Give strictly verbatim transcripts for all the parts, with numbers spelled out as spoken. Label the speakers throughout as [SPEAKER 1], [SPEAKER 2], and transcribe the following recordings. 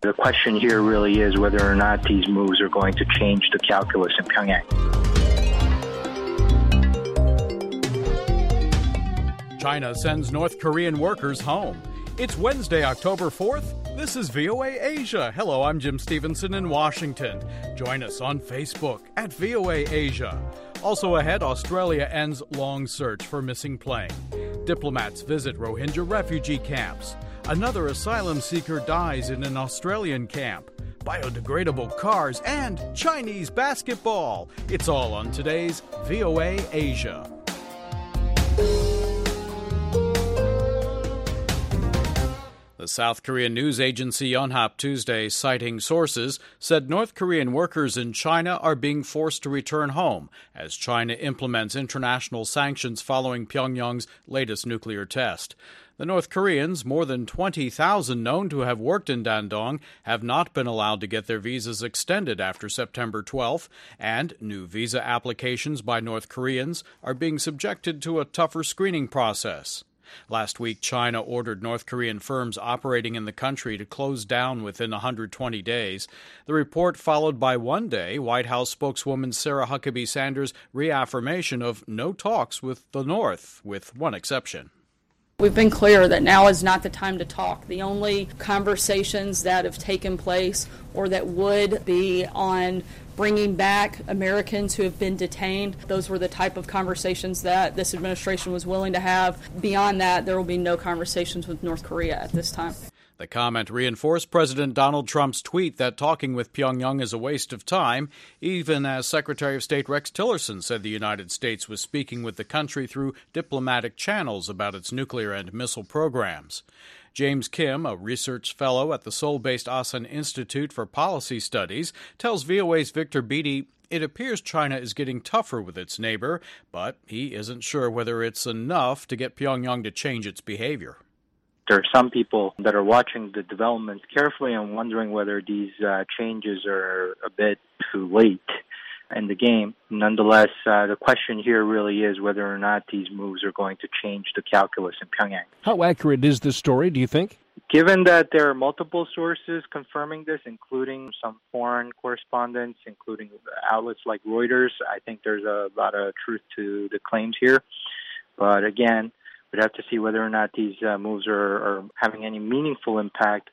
[SPEAKER 1] The question here really is whether or not these moves are going to change the calculus in Pyongyang.
[SPEAKER 2] China sends North Korean workers home. It's Wednesday, October fourth. This is V O A Asia. Hello, I'm Jim Stevenson in Washington. Join us on Facebook at V O A Asia. Also ahead, Australia ends long search for missing plane. Diplomats visit Rohingya refugee camps. Another asylum seeker dies in an Australian camp. Biodegradable cars and Chinese basketball. It's all on today's V O A Asia. The South Korean news agency Yonhap Tuesday, citing sources, said North Korean workers in China are being forced to return home as China implements international sanctions following Pyongyang's latest nuclear test. The North Koreans, more than twenty thousand known to have worked in Dandong, have not been allowed to get their visas extended after September twelfth, and new visa applications by North Koreans are being subjected to a tougher screening process. Last week, China ordered North Korean firms operating in the country to close down within one hundred twenty days. The report followed by one day White House spokeswoman Sarah Huckabee Sanders' reaffirmation of no talks with the North, with one exception.
[SPEAKER 3] We've been clear that now is not the time to talk. The only conversations that have taken place or that would be on bringing back Americans who have been detained, those were the type of conversations that this administration was willing to have. Beyond that, there will be no conversations with North Korea at this time.
[SPEAKER 2] The comment reinforced President Donald Trump's tweet that talking with Pyongyang is a waste of time, even as Secretary of State Rex Tillerson said the United States was speaking with the country through diplomatic channels about its nuclear and missile programs. James Kim, a research fellow at the Seoul-based Asan Institute for Policy Studies, tells V O A's Victor Beatty it appears China is getting tougher with its neighbor, but he isn't sure whether it's enough to get Pyongyang to change its behavior.
[SPEAKER 1] There are some people that are watching the developments carefully and wondering whether these uh, changes are a bit too late in the game. Nonetheless, uh, the question here really is whether or not these moves are going to change the calculus in Pyongyang.
[SPEAKER 4] How accurate is this story, do you think?
[SPEAKER 1] Given that there are multiple sources confirming this, including some foreign correspondents, including outlets like Reuters, I think there's a lot of truth to the claims here. But again, we'd have to see whether or not these uh, moves are, are having any meaningful impact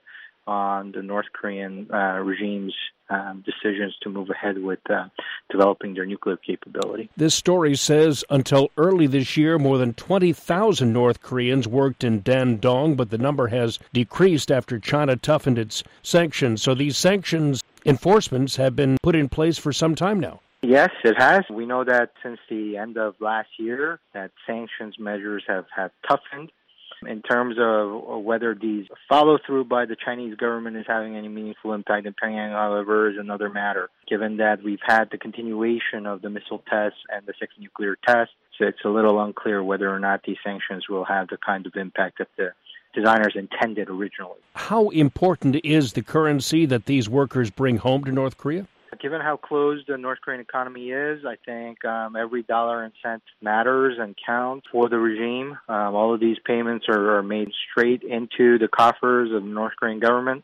[SPEAKER 1] on the North Korean uh, regime's um, decisions to move ahead with uh, developing their nuclear capability.
[SPEAKER 4] This story says until early this year, more than twenty thousand North Koreans worked in Dandong, but the number has decreased after China toughened its sanctions. So these sanctions enforcements have been put in place for some time now.
[SPEAKER 1] Yes, it has. We know that since the end of last year, that sanctions measures have, have toughened. In terms of whether these follow-through by the Chinese government is having any meaningful impact in Pyongyang, however, is another matter. Given that we've had the continuation of the missile tests and the second nuclear test, so it's a little unclear whether or not these sanctions will have the kind of impact that the designers intended originally.
[SPEAKER 4] How important is the currency that these workers bring home to North Korea?
[SPEAKER 1] Given how closed the North Korean economy is, I think um, every dollar and cent matters and counts for the regime. Um, all of these payments are, are made straight into the coffers of the North Korean government,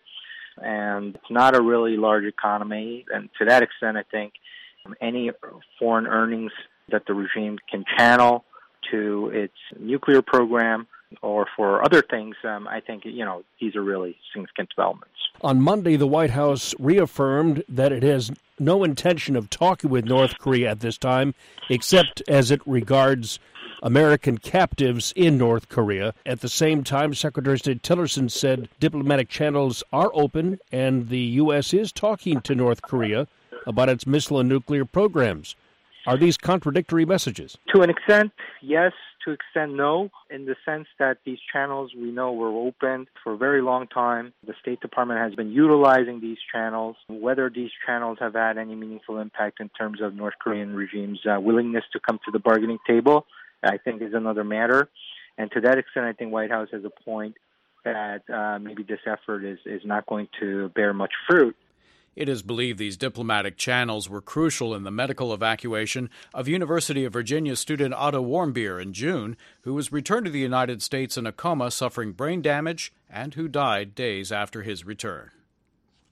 [SPEAKER 1] and it's not a really large economy. And to that extent, I think any foreign earnings that the regime can channel to its nuclear program or for other things, um, I think, you know, these are really significant developments.
[SPEAKER 4] On Monday, the White House reaffirmed that it has no intention of talking with North Korea at this time, except as it regards American captives in North Korea. At the same time, Secretary of State Tillerson said diplomatic channels are open and the U S is talking to North Korea about its missile and nuclear programs. Are these contradictory messages?
[SPEAKER 1] To an extent, yes. To an extent, no, in the sense that these channels we know were open for a very long time. The State Department has been utilizing these channels. Whether these channels have had any meaningful impact in terms of North Korean regime's uh, willingness to come to the bargaining table, I think is another matter. And to that extent, I think White House has a point that uh, maybe this effort is, is not going to bear much fruit.
[SPEAKER 2] It is believed these diplomatic channels were crucial in the medical evacuation of University of Virginia student Otto Warmbier in June, who was returned to the United States in a coma suffering brain damage and who died days after his return.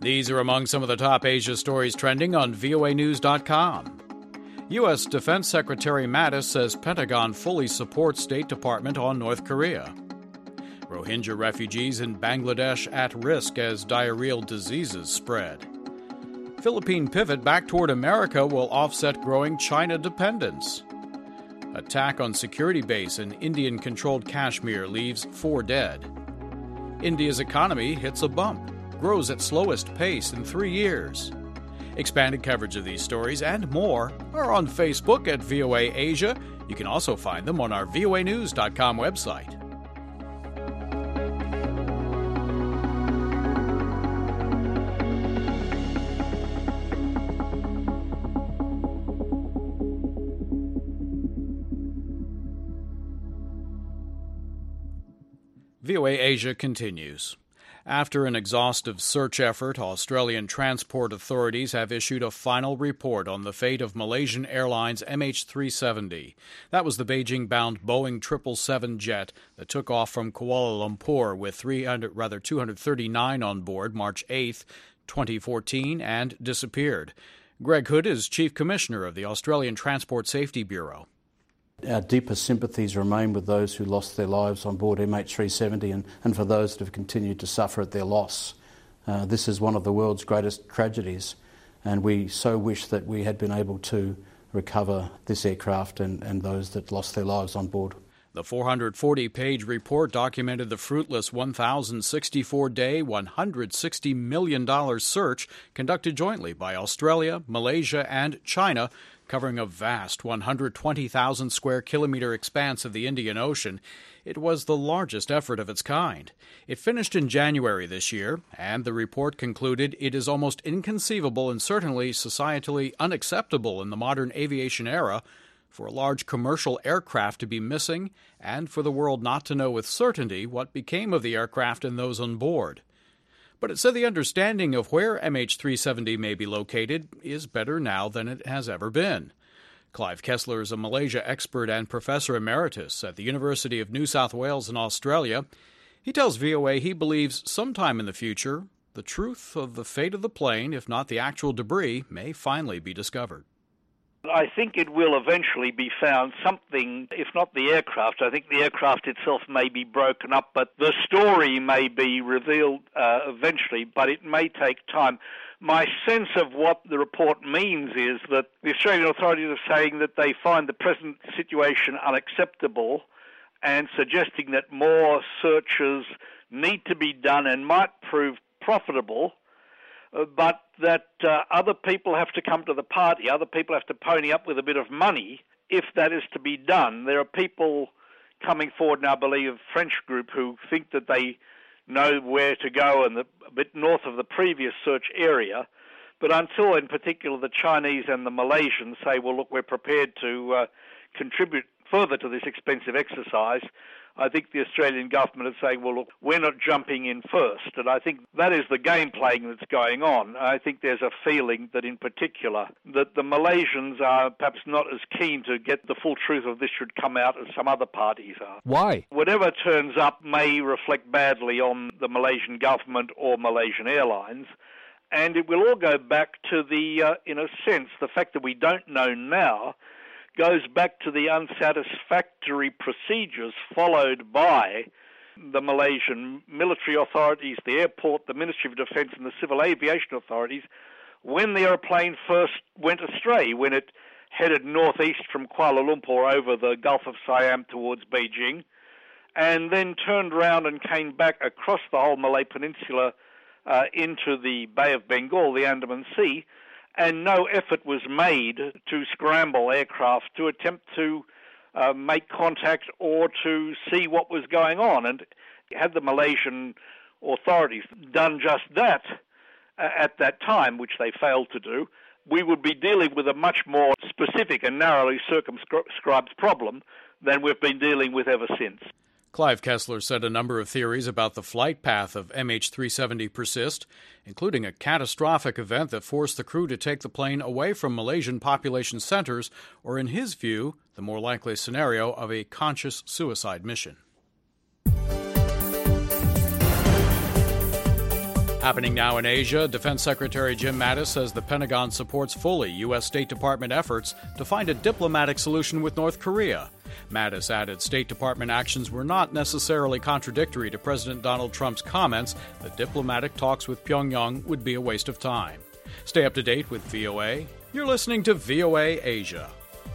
[SPEAKER 2] These are among some of the top Asia stories trending on V O A News dot com. U S. Defense Secretary Mattis says Pentagon fully supports State Department on North Korea. Rohingya refugees in Bangladesh at risk as diarrheal diseases spread. Philippine pivot back toward America will offset growing China dependence. Attack on security base in Indian-controlled Kashmir leaves four dead. India's economy hits a bump, grows at slowest pace in three years. Expanded coverage of these stories and more are on Facebook at V O A Asia. You can also find them on our V O A News dot com website. V O A Asia continues. After an exhaustive search effort, Australian transport authorities have issued a final report on the fate of Malaysian Airlines M H three seventy. That was the Beijing-bound Boeing triple seven jet that took off from Kuala Lumpur with three hundred, rather two hundred thirty-nine on board March eighth, twenty fourteen, and disappeared. Greg Hood is Chief Commissioner of the Australian Transport Safety Bureau.
[SPEAKER 5] Our deepest sympathies remain with those who lost their lives on board M H three seventy and, and for those that have continued to suffer at their loss. Uh, this is one of the world's greatest tragedies, and we so wish that we had been able to recover this aircraft and, and those that lost their lives on board.
[SPEAKER 2] The four hundred forty page report documented the fruitless one thousand sixty-four day, one hundred sixty million dollars search conducted jointly by Australia, Malaysia, and China, covering a vast one hundred twenty thousand square kilometer expanse of the Indian Ocean. It was the largest effort of its kind. It finished in January this year, and the report concluded it is almost inconceivable and certainly societally unacceptable in the modern aviation era for a large commercial aircraft to be missing and for the world not to know with certainty what became of the aircraft and those on board. But it said the understanding of where M H three seventy may be located is better now than it has ever been. Clive Kessler is a Malaysia expert and professor emeritus at the University of New South Wales in Australia. He tells V O A he believes sometime in the future, the truth of the fate of the plane, if not the actual debris, may finally be discovered.
[SPEAKER 6] I think it will eventually be found something, if not the aircraft. I think the aircraft itself may be broken up, but the story may be revealed uh, eventually, but it may take time. My sense of what the report means is that the Australian authorities are saying that they find the present situation unacceptable and suggesting that more searches need to be done and might prove profitable, uh, but that uh, other people have to come to the party, other people have to pony up with a bit of money if that is to be done. There are people coming forward now, I believe, a French group who think that they know where to go and the, a bit north of the previous search area. But until, in particular, the Chinese and the Malaysians say, well, look, we're prepared to uh, contribute further to this expensive exercise, I think the Australian government is saying, well, look, we're not jumping in first. And I think that is the game playing that's going on. I think there's a feeling that in particular that the Malaysians are perhaps not as keen to get the full truth of this should come out as some other parties are.
[SPEAKER 4] Why?
[SPEAKER 6] Whatever turns up may reflect badly on the Malaysian government or Malaysian Airlines. And it will all go back to the, uh, in a sense, the fact that we don't know now goes back to the unsatisfactory procedures followed by the Malaysian military authorities, the airport, the Ministry of Defence and the civil aviation authorities when the aeroplane first went astray, when it headed northeast from Kuala Lumpur over the Gulf of Siam towards Beijing, and then turned around and came back across the whole Malay Peninsula uh, into the Bay of Bengal, the Andaman Sea, and no effort was made to scramble aircraft to attempt to uh, make contact or to see what was going on. And had the Malaysian authorities done just that uh, at that time, which they failed to do, we would be dealing with a much more specific and narrowly circumscribed problem than we've been dealing with ever since.
[SPEAKER 2] Clive Kessler said a number of theories about the flight path of M H three seventy persist, including a catastrophic event that forced the crew to take the plane away from Malaysian population centers, or in his view, the more likely scenario of a conscious suicide mission. Happening now in Asia, Defense Secretary Jim Mattis says the Pentagon supports fully U S. State Department efforts to find a diplomatic solution with North Korea. Mattis added State Department actions were not necessarily contradictory to President Donald Trump's comments that diplomatic talks with Pyongyang would be a waste of time. Stay up to date with V O A. You're listening to V O A Asia.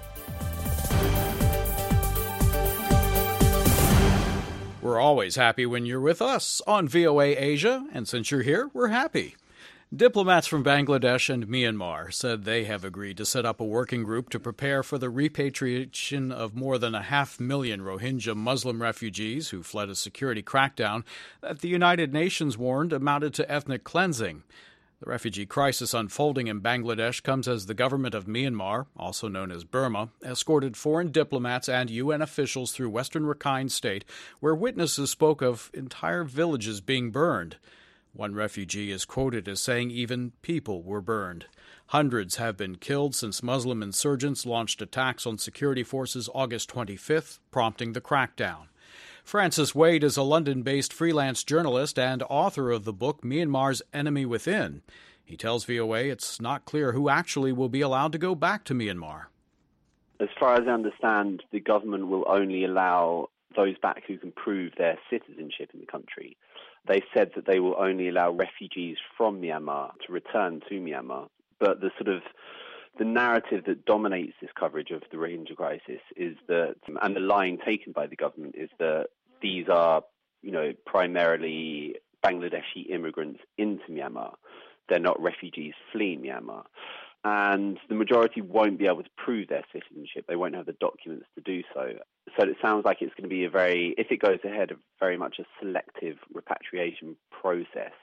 [SPEAKER 2] We're always happy when you're with us on V O A Asia, and since you're here, we're happy. Diplomats from Bangladesh and Myanmar said they have agreed to set up a working group to prepare for the repatriation of more than a half million Rohingya Muslim refugees who fled a security crackdown that the United Nations warned amounted to ethnic cleansing. The refugee crisis unfolding in Bangladesh comes as the government of Myanmar, also known as Burma, escorted foreign diplomats and U N officials through western Rakhine State, where witnesses spoke of entire villages being burned. One refugee is quoted as saying even people were burned. Hundreds have been killed since Muslim insurgents launched attacks on security forces August twenty-fifth, prompting the crackdown. Francis Wade is a London-based freelance journalist and author of the book Myanmar's Enemy Within. He tells V O A it's not clear who actually will be allowed to go back to Myanmar.
[SPEAKER 7] As far as I understand, the government will only allow those back who can prove their citizenship in the country. They said that they will only allow refugees from Myanmar to return to Myanmar. But the sort of the narrative that dominates this coverage of the Rohingya crisis is that, and the line taken by the government is that these are, you know, primarily Bangladeshi immigrants into Myanmar. They're not refugees fleeing Myanmar. And the majority won't be able to prove their citizenship. They won't have the documents to do so. So it sounds like it's going to be a very, if it goes ahead, a very much a selective repatriation process.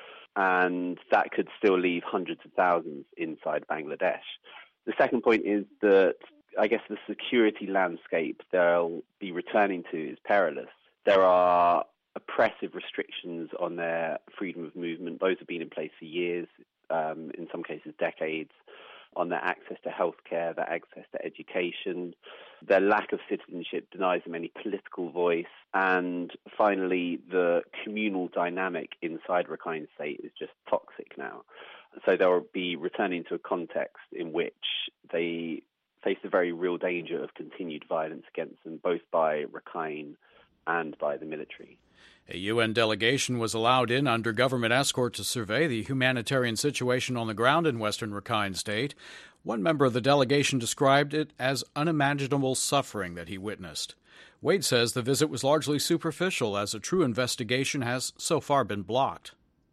[SPEAKER 7] And that could still leave hundreds of thousands inside Bangladesh. The second point is that I guess the security landscape they'll be returning to is perilous. There are oppressive restrictions on their freedom of movement. Those have been in place for years, um, in some cases decades, on their access to healthcare, their access to education. Their lack of citizenship denies them any political voice. And finally, the communal dynamic inside Rakhine State is just toxic now. So they'll be returning to a context in which they face the very real danger of continued violence against them, both by Rakhine and by the military.
[SPEAKER 2] A U N delegation was allowed in under government escort to survey the humanitarian situation on the ground in western Rakhine State. One member of the delegation described it as unimaginable suffering that he witnessed. Wade says the visit was largely superficial, as a true investigation has so far been blocked.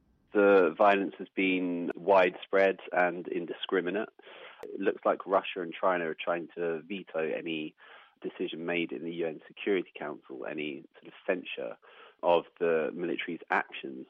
[SPEAKER 7] The violence has been widespread and indiscriminate. It looks like Russia and China are trying to veto any decision made in the U N Security Council, any sort of censure of the military's actions.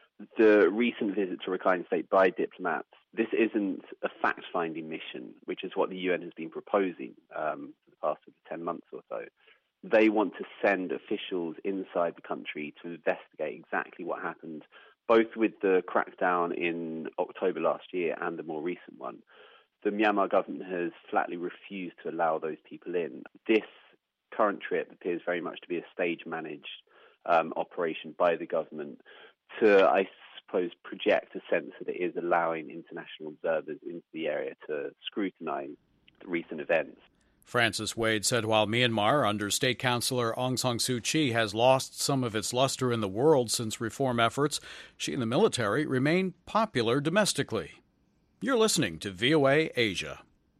[SPEAKER 7] The recent visit to Rakhine State by diplomats, this isn't a fact-finding mission, which is what the U N has been proposing um, for the past ten months or so. They want to send officials inside the country to investigate exactly what happened, both with the crackdown in October last year and the more recent one. The Myanmar government has flatly refused to allow those people in. This current trip appears very much to be a stage-managed um, operation by the government to, I suppose, project a sense that it is allowing international observers into the area to scrutinize the recent events.
[SPEAKER 2] Francis Wade said while Myanmar, under State Councillor Aung San Suu Kyi, has lost some of its luster in the world since reform efforts, she and the military remain popular domestically. You're listening to V O A Asia.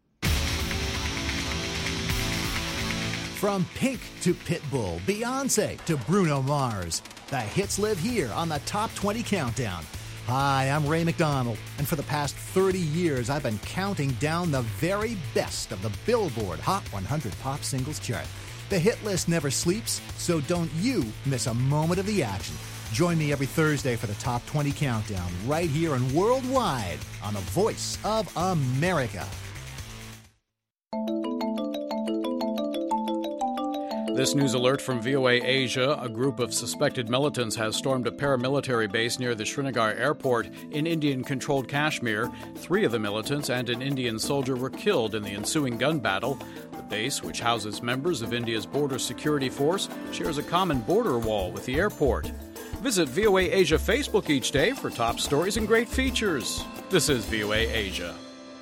[SPEAKER 8] From Pink to Pitbull, Beyonce to Bruno Mars, the hits live here on the Top twenty Countdown. Hi, I'm Ray McDonald, and for the past thirty years, I've been counting down the very best of the Billboard Hot one hundred Pop Singles chart. The hit list never sleeps, so don't you miss a moment of the action. Join me every Thursday for the Top twenty Countdown, right here and worldwide on the Voice of America.
[SPEAKER 2] This news alert from V O A Asia. A group of suspected militants has stormed a paramilitary base near the Srinagar airport in Indian-controlled Kashmir. Three of the militants and an Indian soldier were killed in the ensuing gun battle. The base, which houses members of India's border security force, shares a common border wall with the airport. Visit V O A Asia Facebook each day for top stories and great features. This is V O A Asia.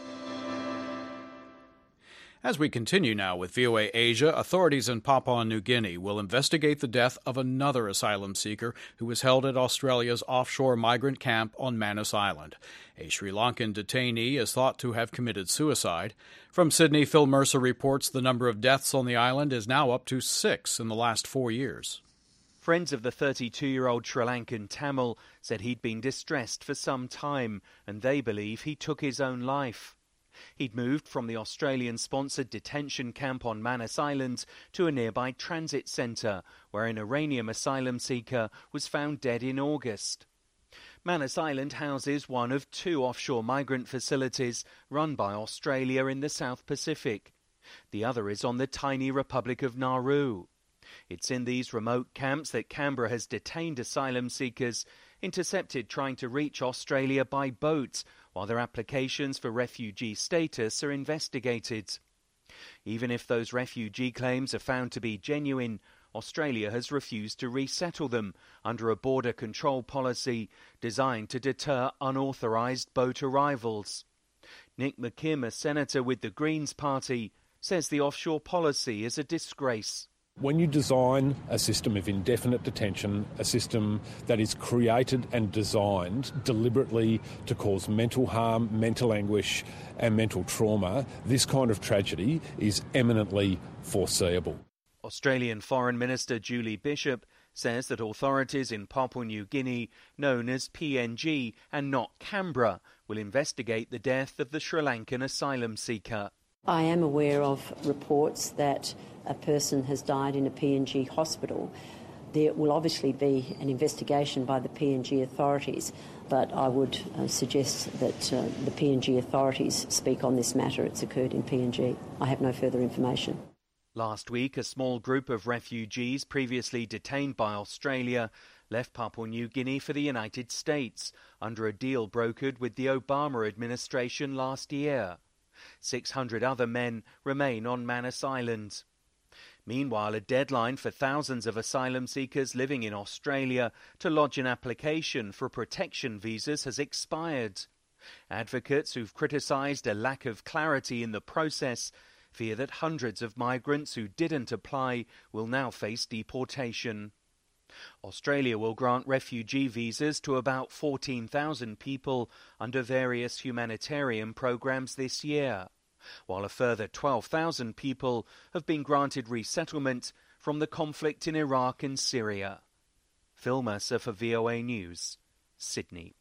[SPEAKER 2] As we continue now with V O A Asia, authorities in Papua New Guinea will investigate the death of another asylum seeker who was held at Australia's offshore migrant camp on Manus Island. A Sri Lankan detainee is thought to have committed suicide. From Sydney, Phil Mercer reports the number of deaths on the island is now up to six in the last four years.
[SPEAKER 9] Friends of the thirty-two-year-old Sri Lankan Tamil said he'd been distressed for some time, and they believe he took his own life. He'd moved from the Australian-sponsored detention camp on Manus Island to a nearby transit centre, where an Iranian asylum seeker was found dead in August. Manus Island houses one of two offshore migrant facilities run by Australia in the South Pacific. The other is on the tiny Republic of Nauru. It's in these remote camps that Canberra has detained asylum seekers intercepted trying to reach Australia by boat, while their applications for refugee status are investigated. Even if those refugee claims are found to be genuine, Australia has refused to resettle them under a border control policy designed to deter unauthorised boat arrivals. Nick McKim, a senator with the Greens Party, says the offshore policy is a disgrace.
[SPEAKER 10] When you design a system of indefinite detention, a system that is created and designed deliberately to cause mental harm, mental anguish and mental trauma, this kind of tragedy is eminently foreseeable.
[SPEAKER 9] Australian Foreign Minister Julie Bishop says that authorities in Papua New Guinea, known as P N G and not Canberra, will investigate the death of the Sri Lankan asylum seeker.
[SPEAKER 11] I am aware of reports that a person has died in a P N G hospital. There will obviously be an investigation by the P N G authorities, but I would uh, suggest that uh, the P N G authorities speak on this matter. It's occurred in P N G. I have no further information.
[SPEAKER 9] Last week, a small group of refugees previously detained by Australia left Papua New Guinea for the United States under a deal brokered with the Obama administration last year. six hundred other men remain on Manus Island. Meanwhile, a deadline for thousands of asylum seekers living in Australia to lodge an application for protection visas has expired. Advocates who've criticised a lack of clarity in the process fear that hundreds of migrants who didn't apply will now face deportation. Australia will grant refugee visas to about fourteen thousand people under various humanitarian programs this year, while a further twelve thousand people have been granted resettlement from the conflict in Iraq and Syria. Phil Mercer for V O A News, Sydney.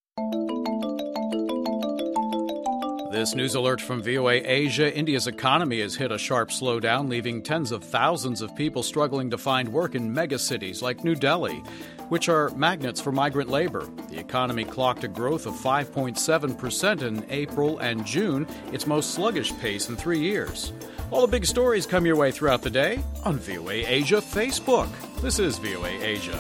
[SPEAKER 2] This news alert from V O A Asia. India's economy has hit a sharp slowdown, leaving tens of thousands of people struggling to find work in megacities like New Delhi, which are magnets for migrant labor. The economy clocked a growth of five point seven percent in April and June, its most sluggish pace in three years. All the big stories come your way throughout the day on V O A Asia Facebook. This is V O A Asia.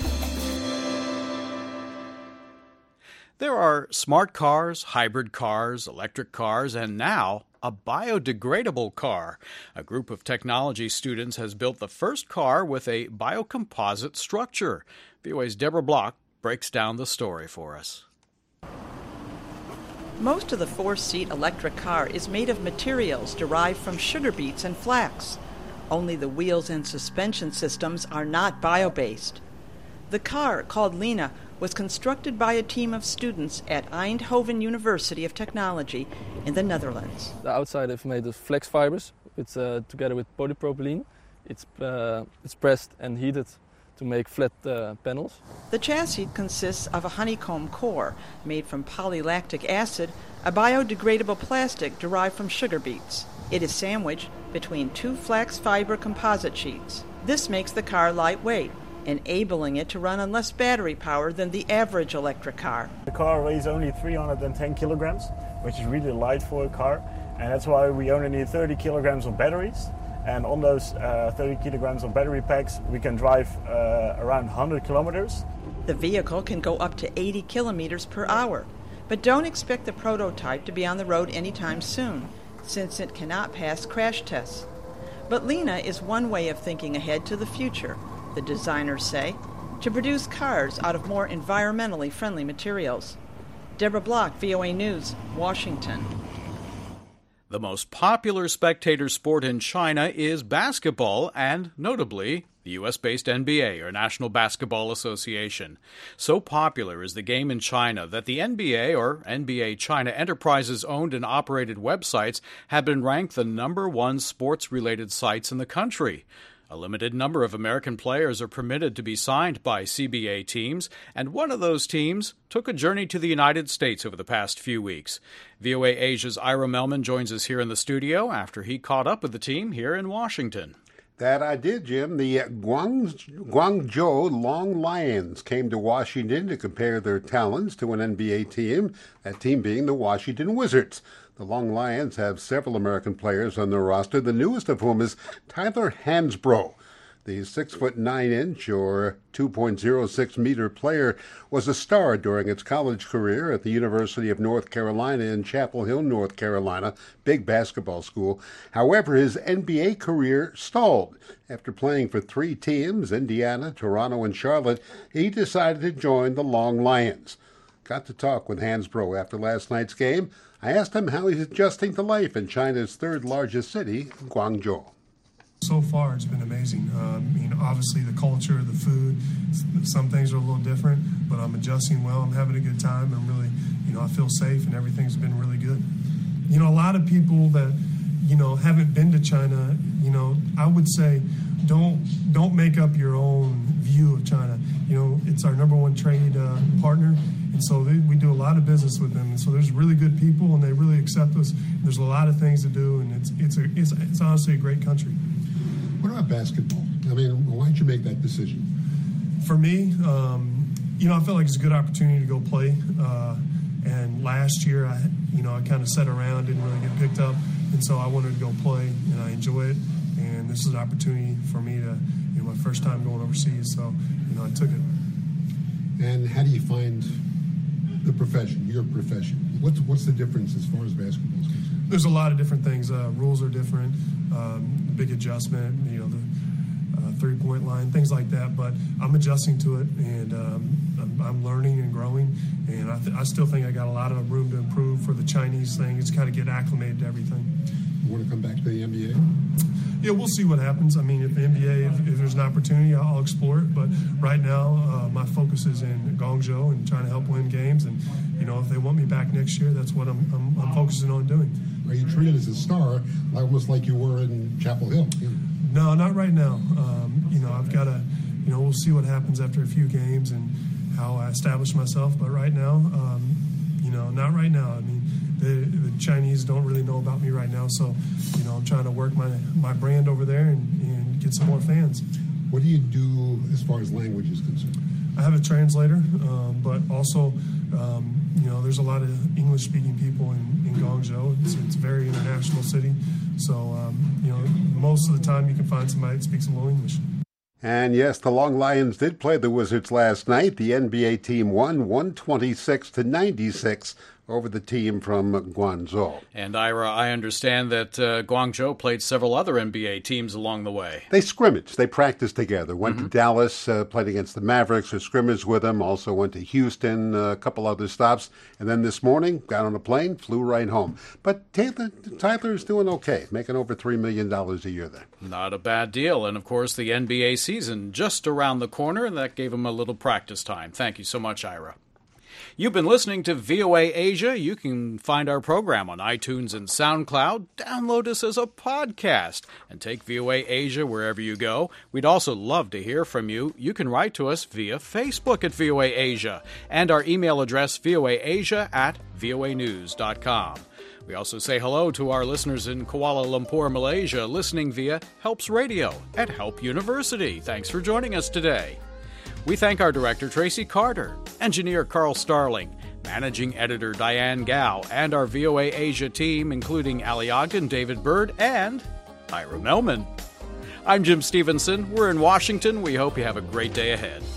[SPEAKER 2] There are smart cars, hybrid cars, electric cars, and now a biodegradable car. A group of technology students has built the first car with a biocomposite structure. V O A's Deborah Block breaks down the story for us.
[SPEAKER 12] Most of the four-seat electric car is made of materials derived from sugar beets and flax. Only the wheels and suspension systems are not bio-based. The car, called Lena, was constructed by a team of students at Eindhoven University of Technology in the Netherlands.
[SPEAKER 13] The outside is made of flax fibers, it's, uh, together with polypropylene. It's, uh, it's pressed and heated to make flat uh, panels.
[SPEAKER 12] The chassis consists of a honeycomb core made from polylactic acid, a biodegradable plastic derived from sugar beets. It is sandwiched between two flax fiber composite sheets. This makes the car lightweight, enabling it to run on less battery power than the average electric car.
[SPEAKER 14] The car weighs only three hundred ten kilograms, which is really light for a car, and that's why we only need thirty kilograms of batteries. And on those uh, thirty kilograms of battery packs, we can drive uh, around one hundred kilometers.
[SPEAKER 12] The vehicle can go up to eighty kilometers per hour, but don't expect the prototype to be on the road anytime soon, since it cannot pass crash tests. But Lena is one way of thinking ahead to the future, the designers say. to produce cars out of more environmentally friendly materials. Deborah Block, V O A News, Washington.
[SPEAKER 2] The most popular spectator sport in China is basketball, and notably, the U S-based N B A, or National Basketball Association. So popular is the game in China that the N B A, or N B A China Enterprises owned and operated websites, have been ranked the number one sports-related sites in the country. A limited number of American players are permitted to be signed by C B A teams, and one of those teams took a journey to the United States over the past few weeks. V O A Asia's Ira Melman joins us here in the studio after he caught up with the team here in Washington.
[SPEAKER 15] That I did, Jim. The Guang, Guangzhou Long Lions came to Washington to compare their talents to an N B A team, that team being the Washington Wizards. The Long Lions have several American players on their roster, the newest of whom is Tyler Hansbrough. The six foot nine inch or two point oh six meter player was a star during its college career at the University of North Carolina in Chapel Hill, North Carolina, big basketball school. However, his N B A career stalled. After playing for three teams, Indiana, Toronto, and Charlotte, he decided to join the Long Lions. Got to talk with Hansbrough after last night's game. I asked him how he's adjusting to life in China's third largest city, Guangzhou.
[SPEAKER 16] So far, it's been amazing. Uh, I mean, obviously the culture, the food, some things are a little different, but I'm adjusting well. I'm having a good time. I'm really, you know, I feel safe, and everything's been really good. You know, a lot of people that, you know, haven't been to China, you know, I would say don't don't make up your own view of China. You know, it's our number one trade uh, partner. And so they, we do a lot of business with them. And so there's really good people, and they really accept us. There's a lot of things to do, and it's it's a, it's, it's honestly a great country.
[SPEAKER 17] What about basketball? I mean, why did you make that decision?
[SPEAKER 16] For me, um, you know, I felt like it's a good opportunity to go play. Uh, and last year, I, you know, I kind of sat around, didn't really get picked up, and so I wanted to go play, and I enjoy it. And this is an opportunity for me to, you know, my first time going overseas, so you know, I took it.
[SPEAKER 17] And how do you find the profession, your profession? What's what's the difference as far as basketball is concerned?
[SPEAKER 16] There's a lot of different things. Uh, rules are different. Um, big adjustment, you know, the uh, three-point line, things like that. But I'm adjusting to it, and um, I'm, I'm learning and growing. And I, th- I still think I got a lot of room to improve for the Chinese thing. It's got to get acclimated to everything.
[SPEAKER 17] You want to come back to the N B A?
[SPEAKER 16] Yeah, we'll see what happens. I mean, if the N B A, if, if there's an opportunity, I'll explore it. But right now, uh, my focus is in Guangzhou and trying to help win games. And, you know, if they want me back next year, that's what I'm, I'm, I'm focusing on doing.
[SPEAKER 17] Are you treated as a star, almost like you were in Chapel Hill? Yeah.
[SPEAKER 16] No, not right now. Um, you know, I've got to, you know, we'll see what happens after a few games and how I establish myself. But right now, um, you know, not right now. I mean, the, the Chinese don't really know about me right now. So, you know, I'm trying to work my, my brand over there and, and get some more fans.
[SPEAKER 17] What do you do as far as language is concerned?
[SPEAKER 16] I have a translator, um, but also, um, you know, there's a lot of English-speaking people in, in Guangzhou. It's, it's a very international city. So, um, you know, most of the time you can find somebody that speaks a little English.
[SPEAKER 15] And yes, the Long Lions did play the Wizards last night. The N B A team won one twenty-six to ninety-six over the team from Guangzhou.
[SPEAKER 2] And Ira, I understand that uh, Guangzhou played several other N B A teams along the way.
[SPEAKER 15] They scrimmaged. They practiced together. Went mm-hmm. to Dallas, uh, played against the Mavericks, or scrimmaged with them. Also went to Houston, uh, a couple other stops. And then this morning, got on a plane, flew right home. But Taylor, Tyler's doing okay, making over three million dollars a year there.
[SPEAKER 2] Not a bad deal. And, of course, the N B A season just around the corner, and that gave him a little practice time. Thank you so much, Ira. You've been listening to V O A Asia. You can find our program on iTunes and SoundCloud. Download us as a podcast and take V O A Asia wherever you go. We'd also love to hear from you. You can write to us via Facebook at V O A Asia and our email address voaasia at voa news dot com. We also say hello to our listeners in Kuala Lumpur, Malaysia, listening via Helps Radio at Help University. Thanks for joining us today. We thank our director, Tracy Carter, engineer Carl Starling, managing editor Diane Gao, and our V O A Asia team, including Ali Ogden, David Bird, and Ira Melman. I'm Jim Stevenson. We're in Washington. We hope you have a great day ahead.